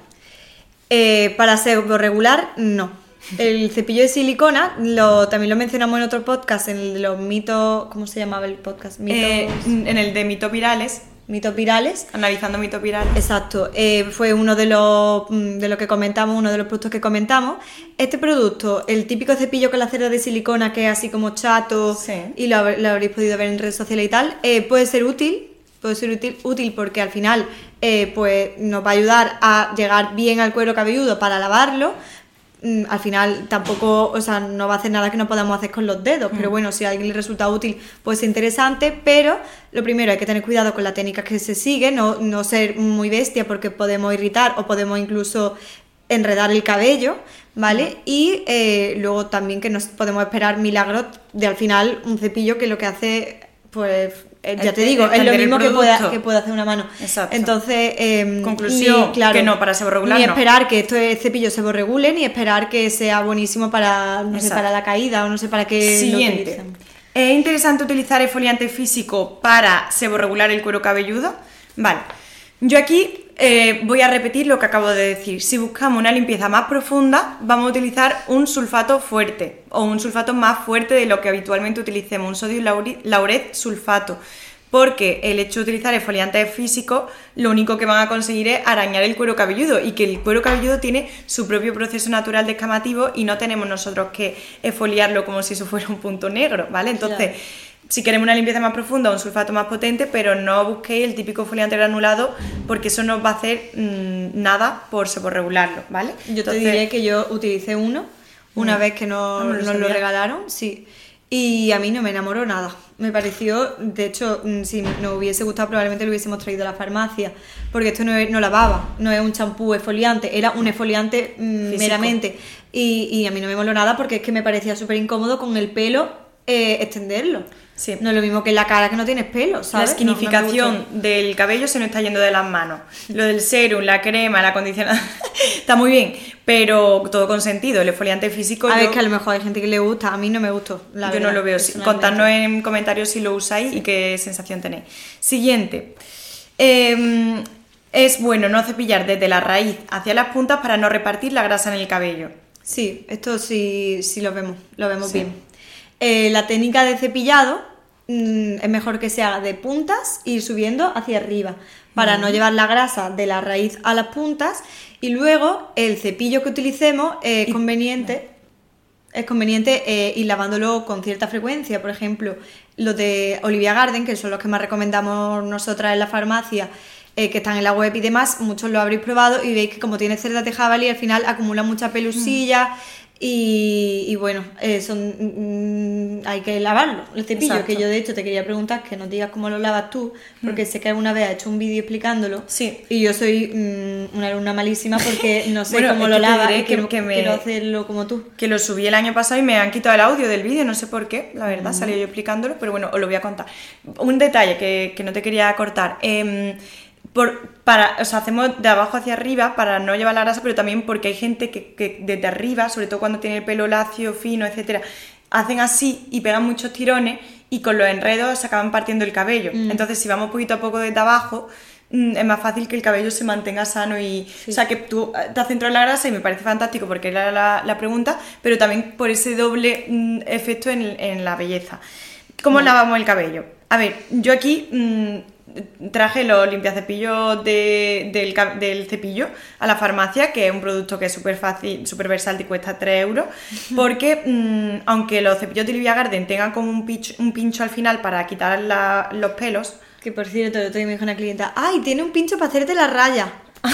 Eh, para seborregular, no. El cepillo de silicona, lo, también lo mencionamos en otro podcast, en el de los mitos... ¿Cómo se llamaba el podcast? Mitos...
Eh, en el de mitos virales.
Mitos virales.
Analizando mitos virales.
Exacto. Eh, fue uno de los, de lo que comentamos, uno de los productos que comentamos. Este producto, el típico cepillo con la cerda de silicona que es así como chato,
sí.
y lo, lo habréis podido ver en redes sociales y tal, eh, puede ser útil. Puede ser útil, útil porque al final eh, pues nos va a ayudar a llegar bien al cuero cabelludo para lavarlo. Mm, al final tampoco, o sea, no va a hacer nada que no podamos hacer con los dedos, mm. pero bueno, si a alguien le resulta útil, pues es interesante, pero lo primero hay que tener cuidado con la técnica que se sigue, no, no ser muy bestia porque podemos irritar o podemos incluso enredar el cabello, ¿vale? Y eh, luego también que no podemos esperar milagros de al final un cepillo que lo que hace, pues... Ya te digo, es lo mismo que puede, que puede hacer una mano.
Exacto.
Entonces, eh,
conclusión,
ni, claro,
que no, para seborregular
ni
no.
esperar que esto es cepillo seborregule, ni esperar que sea buenísimo para, no sé, para la caída o no sé para qué
Siguiente.
lo utilicen.
¿Es interesante utilizar exfoliante físico para seborregular el cuero cabelludo? Vale. Yo aquí eh, voy a repetir lo que acabo de decir. Si buscamos una limpieza más profunda, vamos a utilizar un sulfato fuerte o un sulfato más fuerte de lo que habitualmente utilicemos, un sodio lauret sulfato, porque el hecho de utilizar exfoliantes físicos lo único que van a conseguir es arañar el cuero cabelludo, y que el cuero cabelludo tiene su propio proceso natural descamativo y no tenemos nosotros que exfoliarlo como si eso fuera un punto negro, ¿vale? Entonces... Claro. Si queremos una limpieza más profunda, un sulfato más potente, pero no busquéis el típico exfoliante granulado porque eso no va a hacer mmm, nada por seborregularlo, ¿vale?
Yo Entonces, te diré que yo utilicé uno una mm, vez que nos, no nos lo regalaron, sí, y a mí no me enamoró nada. Me pareció, de hecho, si nos hubiese gustado probablemente lo hubiésemos traído a la farmacia, porque esto no, es, no lavaba, no es un champú exfoliante, era un exfoliante mmm, meramente, y, y a mí no me moló nada porque es que me parecía súper incómodo con el pelo eh, extenderlo. Sí. No es lo mismo que en la cara, que no tienes pelo, ¿sabes?
La esquinificación no, no del cabello se nos está yendo de las manos. Lo del serum, la crema, el acondicionador está muy bien, pero todo con sentido. El exfoliante físico...
A ver,
yo...
que a lo mejor hay gente que le gusta, a mí no me gustó, la
Yo
verdad,
no lo veo. Contadnos en comentarios si lo usáis, sí, y qué sensación tenéis. Siguiente. Eh, es bueno no cepillar desde la raíz hacia las puntas para no repartir la grasa en el cabello.
Sí, esto sí, sí lo vemos, lo vemos sí. bien. Eh, la técnica de cepillado mmm, es mejor que se haga de puntas y subiendo hacia arriba para mm. no llevar la grasa de la raíz a las puntas, y luego el cepillo que utilicemos eh, es y... conveniente es conveniente eh, ir lavándolo con cierta frecuencia. Por ejemplo, los de Olivia Garden, que son los que más recomendamos nosotras en la farmacia, eh, que están en la web y demás, muchos lo habréis probado y veis que como tiene cerdas de jabalí al final acumula mucha pelusilla. Mm. Y, y bueno, eh, son, mm, hay que lavarlo, el cepillo. Exacto. Que yo de hecho te quería preguntar que nos digas cómo lo lavas tú, porque mm. sé que alguna vez has hecho un vídeo explicándolo,
sí.
y yo soy mm, una alumna malísima porque no sé bueno, cómo lo lavas y quiero, que me, quiero hacerlo como tú.
Que lo subí el año pasado y me han quitado el audio del vídeo, no sé por qué, la verdad, mm. salí yo explicándolo, pero bueno, os lo voy a contar. Un detalle que, que no te quería cortar. Eh, Por, para, o sea, hacemos de abajo hacia arriba para no llevar la grasa, pero también porque hay gente que, que desde arriba, sobre todo cuando tiene el pelo lacio, fino, etcétera, hacen así y pegan muchos tirones y con los enredos se acaban partiendo el cabello. Mm. Entonces, si vamos poquito a poco desde abajo, mm, es más fácil que el cabello se mantenga sano y... Sí. O sea, que tú te has centrado en la grasa y me parece fantástico porque era la, la pregunta, pero también por ese doble mm, efecto en, en la belleza. ¿Cómo mm. lavamos el cabello? A ver, yo aquí... Mm, traje los limpiacepillos de, del, del cepillo a la farmacia, que es un producto que es súper fácil, súper versátil y cuesta tres euros, porque mmm, aunque los cepillos de Olivia Garden tengan como un pincho, un pincho al final para quitar la, los pelos,
que por cierto, el otro día me dijo una clienta, ¡ay, tiene un pincho para hacerte la raya!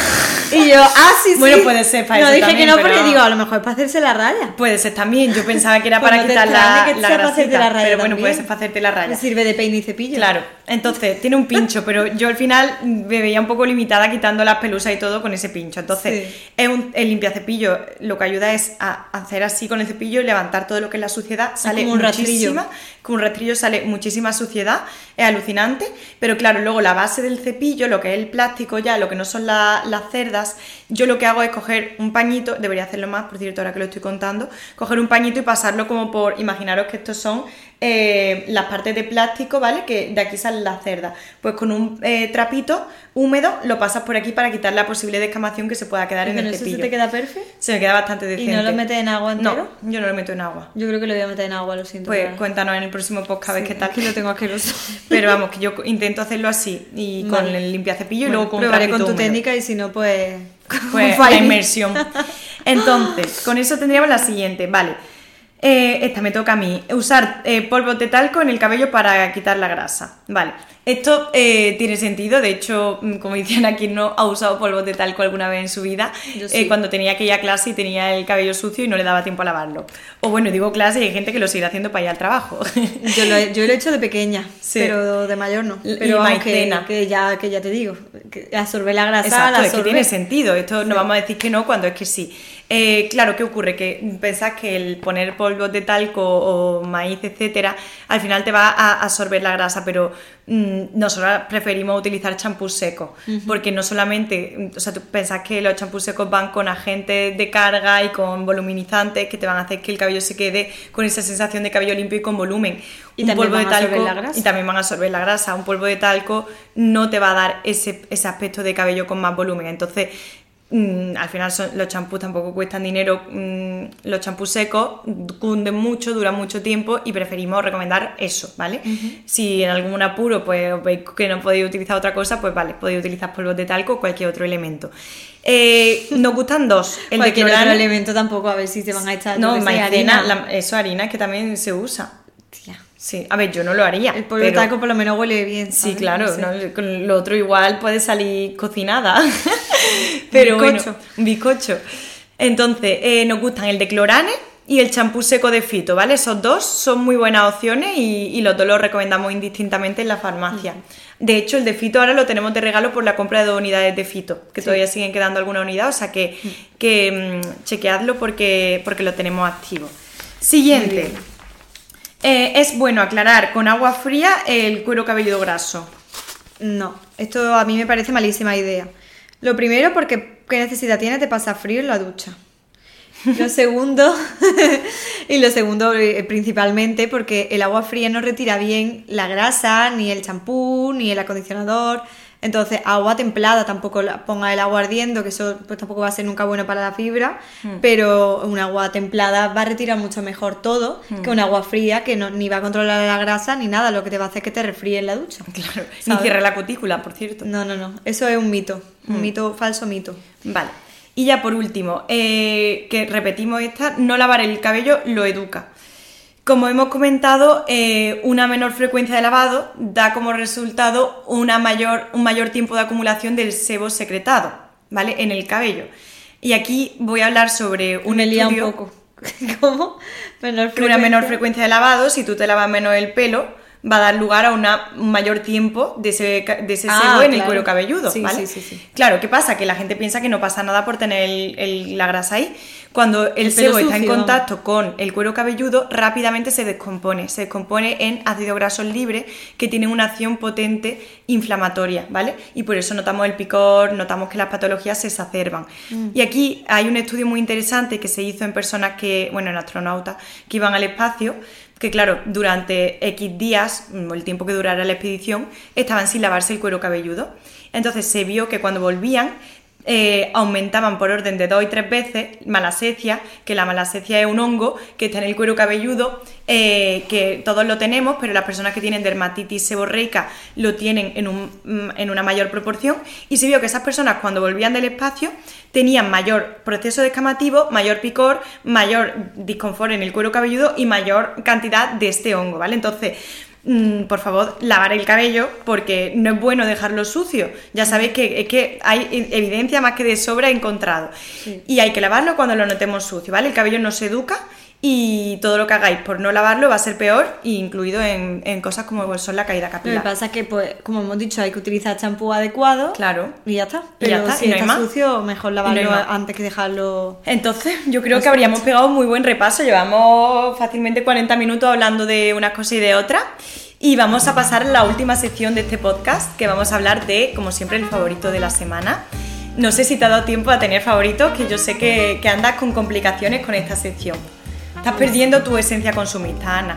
Y yo, ah, sí, sí.
Bueno, puede ser para
no,
eso
dije
también,
que no,
pero...
porque digo, a lo mejor es para hacerse la raya.
Puede ser también, yo pensaba que era
pues
para
no
quitar la,
que
la
sea
grasita,
la raya
pero bueno,
también.
puede ser para hacerte la raya.
Me sirve de peine y cepillo.
Claro, entonces tiene un pincho, pero yo al final me veía un poco limitada quitando las pelusas y todo con ese pincho. Entonces, sí. es un, el limpiacepillo lo que ayuda es a hacer así con el cepillo y levantar todo lo que es la suciedad. Sale
como un
muchísima, con un rastrillo sale muchísima suciedad, es alucinante, pero claro, luego la base del cepillo, lo que es el plástico ya, lo que no son la, las cerdas, yo lo que hago es coger un pañito, debería hacerlo más, por cierto, ahora que lo estoy contando, coger un pañito y pasarlo como por, imaginaros que estos son eh, las partes de plástico, ¿vale? Que de aquí salen las cerdas. Pues con un eh, trapito húmedo lo pasas por aquí para quitar la posible descamación que se pueda quedar en el
¿Eso
cepillo.
se te queda perfecto?
Se me queda bastante decente.
¿Y no lo metes en agua entero?
No, yo no lo meto en agua.
Yo creo que lo voy a meter en agua, lo siento.
Pues
para...
cuéntanos en el próximo podcast,
sí,
qué tal.
Que lo tengo asqueroso.
Pero vamos, que yo intento hacerlo así y con vale. el limpiacepillo
bueno,
y luego con
probaré
un
con tu
húmedo.
técnica y si no, pues...
Pues la inmersión. Entonces, con eso tendríamos la siguiente, vale. Eh, esta me toca a mí. Usar eh, polvos de talco en el cabello para quitar la grasa. Vale. Esto eh, tiene sentido. De hecho, como dicen aquí, no ha usado polvos de talco alguna vez en su vida.
Yo sí.
eh, Cuando tenía que ir a clase y tenía el cabello sucio y no le daba tiempo a lavarlo. O bueno, digo clase y hay gente que lo sigue haciendo para ir al trabajo.
Yo lo he, yo lo he hecho de pequeña, sí. pero de mayor no. Pero vamos, que, que, ya, que ya te digo, que absorbe la grasa.
Exacto,
la
es que tiene sentido. Esto
sí.
no vamos a decir que no cuando es que sí. Eh, claro, ¿qué ocurre? Que pensás que el poner polvos de talco o maíz, etcétera, al final te va a absorber la grasa, pero mmm, nosotros preferimos utilizar champús secos, uh-huh. porque no solamente, o sea, tú pensás que los champús secos van con agentes de carga y con voluminizantes que te van a hacer que el cabello se quede con esa sensación de cabello limpio y con volumen.
Y
un
también
polvo
van
de
a
talco,
absorber la grasa.
Y también van a absorber la grasa. Un polvo de talco no te va a dar ese, ese aspecto de cabello con más volumen. Entonces, Mm, al final son, los champús tampoco cuestan dinero, mm, los champús secos cunden mucho, duran mucho tiempo y preferimos recomendar eso, ¿vale? Uh-huh. Si en algún apuro pues veis que no podéis utilizar otra cosa, pues vale, podéis utilizar polvos de talco o cualquier otro elemento. Eh, nos gustan dos, el
cualquier
de clorana,
otro elemento tampoco, a ver si te van a echar
no, maicena,
harina.
La, eso harina que también se usa.
Tía.
Sí, a ver, yo no lo haría.
El polvo de talco por lo menos huele bien, ¿sabes?
Sí, claro,
no sé.
no, con lo otro igual puede salir cocinada. Pero
un bizcocho.
Bueno, un bizcocho. Entonces, eh, nos gustan el de clorane y el champú seco de Fito, ¿vale? Esos dos son muy buenas opciones y, y los dos los recomendamos indistintamente en la farmacia. Uh-huh. De hecho, el de Fito ahora lo tenemos de regalo por la compra de dos unidades de Fito, que sí. todavía siguen quedando alguna unidad, o sea que, uh-huh. que um, chequeadlo porque, porque lo tenemos activo. Siguiente. Eh, es bueno aclarar con agua fría el cuero cabelludo graso.
No, esto a mí me parece malísima idea. Lo primero, porque ¿qué necesidad tienes de pasar frío en la ducha? Lo segundo, y lo segundo eh, principalmente porque el agua fría no retira bien la grasa, ni el champú, ni el acondicionador. Entonces, agua templada, tampoco la, ponga el agua ardiendo, que eso pues tampoco va a ser nunca bueno para la fibra, mm. pero un agua templada va a retirar mucho mejor todo mm. que un agua fría que no, ni va a controlar la grasa ni nada, lo que te va a hacer es que te resfríe en la ducha.
Claro,
¿sabes?
Ni cierre la cutícula, por cierto.
No, no, no, eso es un mito, mm. un mito, falso mito.
Vale, y ya por último, eh, que repetimos esta, no lavar el cabello lo educa. Como hemos comentado, eh, una menor frecuencia de lavado da como resultado una mayor, un mayor tiempo de acumulación del sebo secretado, ¿vale? En el cabello. Y aquí voy a hablar sobre un
Me lía
estudio...
un poco. ¿Cómo? Menor
que una menor frecuencia de lavado, si tú te lavas menos el pelo, va a dar lugar a una, un mayor tiempo de ese, de ese
ah,
sebo en
claro.
el cuero cabelludo,
sí,
¿vale?
Sí, sí, sí.
Claro, ¿qué pasa? Que la gente piensa que no pasa nada por tener el, el, la grasa ahí, Cuando el,
El
sebo
pelo
está en
sucio.
contacto con el cuero cabelludo, rápidamente se descompone. Se descompone en ácidos grasos libres que tienen una acción potente inflamatoria, ¿vale? Y por eso notamos el picor, notamos que las patologías se exacerban. Mm. Y aquí hay un estudio muy interesante que se hizo en personas que, bueno, en astronautas, que iban al espacio, que claro, durante X días, el tiempo que durara la expedición, estaban sin lavarse el cuero cabelludo. Entonces se vio que cuando volvían, Eh, aumentaban por orden de dos y tres veces malacesia, que la malacesia es un hongo que está en el cuero cabelludo, eh, que todos lo tenemos, pero las personas que tienen dermatitis seborreica lo tienen en, un, en una mayor proporción, y se vio que esas personas cuando volvían del espacio tenían mayor proceso descamativo, mayor picor, mayor disconfort en el cuero cabelludo y mayor cantidad de este hongo, ¿vale? Entonces, por favor, lavar el cabello, porque no es bueno dejarlo sucio. Ya sabéis que, es que hay evidencia más que de sobra encontrado. Sí. Y hay que lavarlo cuando lo notemos sucio, ¿vale? El cabello no se educa y todo lo que hagáis por no lavarlo va a ser peor, incluido en, en cosas como son la caída capilar.
Lo que pasa es que, pues, como hemos dicho, hay que utilizar champú adecuado.
Claro.
Y ya está.
Pero y ya está,
si
y no
está
hay
sucio, mejor lavarlo
no
antes que dejarlo.
Entonces, yo creo que habríamos pegado un muy buen repaso. Llevamos fácilmente cuarenta minutos hablando de unas cosas y de otras. Y vamos a pasar a la última sección de este podcast, que vamos a hablar de, como siempre, el favorito de la semana. No sé si te ha dado tiempo a tener favoritos, que yo sé que, que andas con complicaciones con esta sección. Estás perdiendo tu esencia consumista, Ana.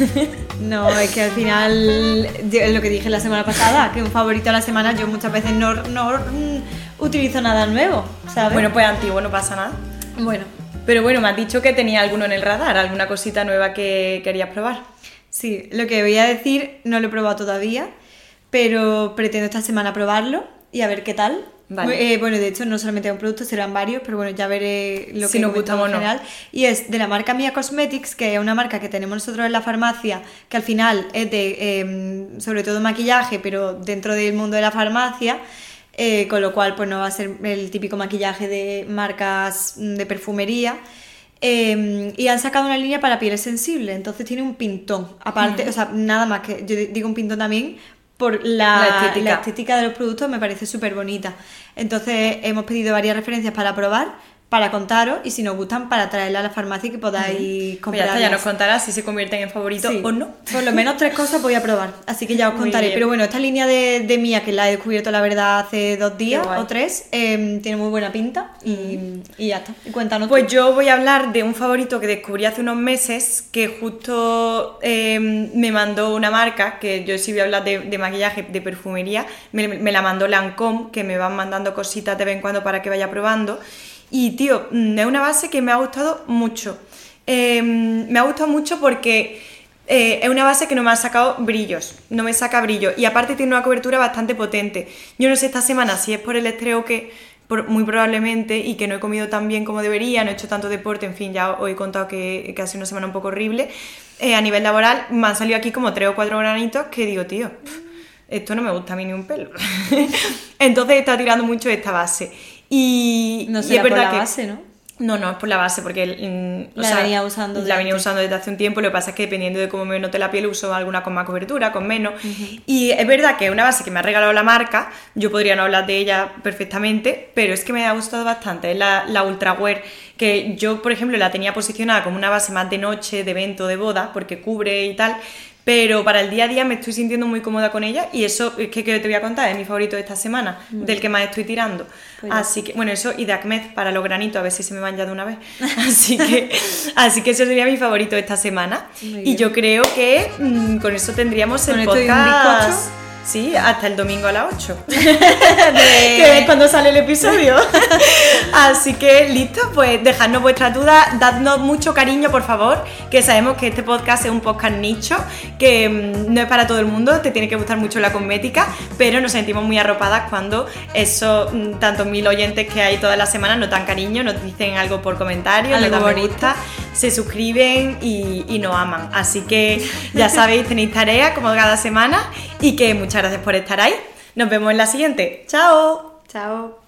No, es que al final, lo que dije la semana pasada, que un favorito de la semana, yo muchas veces no, no utilizo nada nuevo, ¿sabes?
Bueno, pues antiguo, no pasa nada.
Bueno.
Pero bueno, me has dicho que tenía alguno en el radar, alguna cosita nueva que querías probar.
Sí, lo que voy a decir no lo he probado todavía, pero pretendo esta semana probarlo y a ver qué tal. Vale. Eh, bueno, de hecho no solamente es un producto, serán varios, pero bueno, ya veré lo
si
que
nos gusta o no.
general. Y es de la marca Mia Cosmetics, que es una marca que tenemos nosotros en la farmacia, que al final es de, eh, sobre todo maquillaje, pero dentro del mundo de la farmacia, eh, con lo cual pues no va a ser el típico maquillaje de marcas de perfumería. Eh, y han sacado una línea para pieles sensibles, entonces tiene un pintón, aparte, uh-huh. o sea, nada más que, yo digo un pintón también por la,
la, estética.
la estética de los productos, me parece súper bonita. Entonces hemos pedido varias referencias para probar, para contaros, y si nos gustan, para traerla a la farmacia y que podáis uh-huh. comprarlas.
Pues ya, ya nos contarás si se convierten en favoritos sí. o no.
Por lo menos tres cosas voy a probar, así que ya os contaré. Pero bueno, esta línea de, de Mía, que la he descubierto la verdad hace dos días o tres, eh, tiene muy buena pinta y, uh-huh. y ya está. Y cuéntanos
Pues
tú.
yo voy a hablar de un favorito que descubrí hace unos meses, que justo eh, me mandó una marca, que yo sí voy a hablar de, de maquillaje, de perfumería, me, me la mandó Lancôme, que me van mandando cositas de vez en cuando para que vaya probando. Y tío, es una base que me ha gustado mucho. Eh, me ha gustado mucho porque eh, es una base que no me ha sacado brillos, no me saca brillos. Y aparte tiene una cobertura bastante potente. Yo no sé esta semana si es por el estrés o qué, por, muy probablemente, y que no he comido tan bien como debería, no he hecho tanto deporte, en fin, ya os he contado que, que ha sido una semana un poco horrible. Eh, a nivel laboral me han salido aquí como tres o cuatro granitos que digo, tío, pff, esto no me gusta a mí ni un pelo. Entonces he estado tirando mucho de esta base. Y,
no
y
será
es verdad
por la
que,
base, ¿no?
No, no, es por la base, porque mm, o
la
sea,
venía usando
la venía usando desde hace un tiempo. Lo que pasa es que dependiendo de cómo me note la piel, uso alguna con más cobertura, con menos. Uh-huh. Y es verdad que es una base que me ha regalado la marca, yo podría no hablar de ella perfectamente, pero es que me ha gustado bastante. Es la, la Ultra Wear, que yo, por ejemplo, la tenía posicionada como una base más de noche, de evento, de boda, porque cubre y tal. Pero para el día a día me estoy sintiendo muy cómoda con ella, y eso es que, que te voy a contar, es mi favorito de esta semana, mm. del que más estoy tirando. Pues así que, bueno, eso y de Acmed para los granitos, a ver si se me van ya de una vez. Así que, así que eso sería mi favorito de esta semana. Y yo creo que mmm, con eso tendríamos el podcast. Sí, hasta el domingo a las ocho. De... que es cuando sale el episodio. Así que, listo, pues dejadnos vuestras dudas, dadnos mucho cariño, por favor, que sabemos que este podcast es un podcast nicho, que mmm, no es para todo el mundo, te tiene que gustar mucho la cosmética, pero nos sentimos muy arropadas cuando esos mmm, tantos mil oyentes que hay todas las semanas nos dan cariño, nos dicen algo por comentarios, nos dan me gusta, se suscriben y, y nos aman. Así que ya sabéis, tenéis tareas como cada semana, y que muchas gracias por estar ahí. Nos vemos en la siguiente. ¡Chao!
Chao.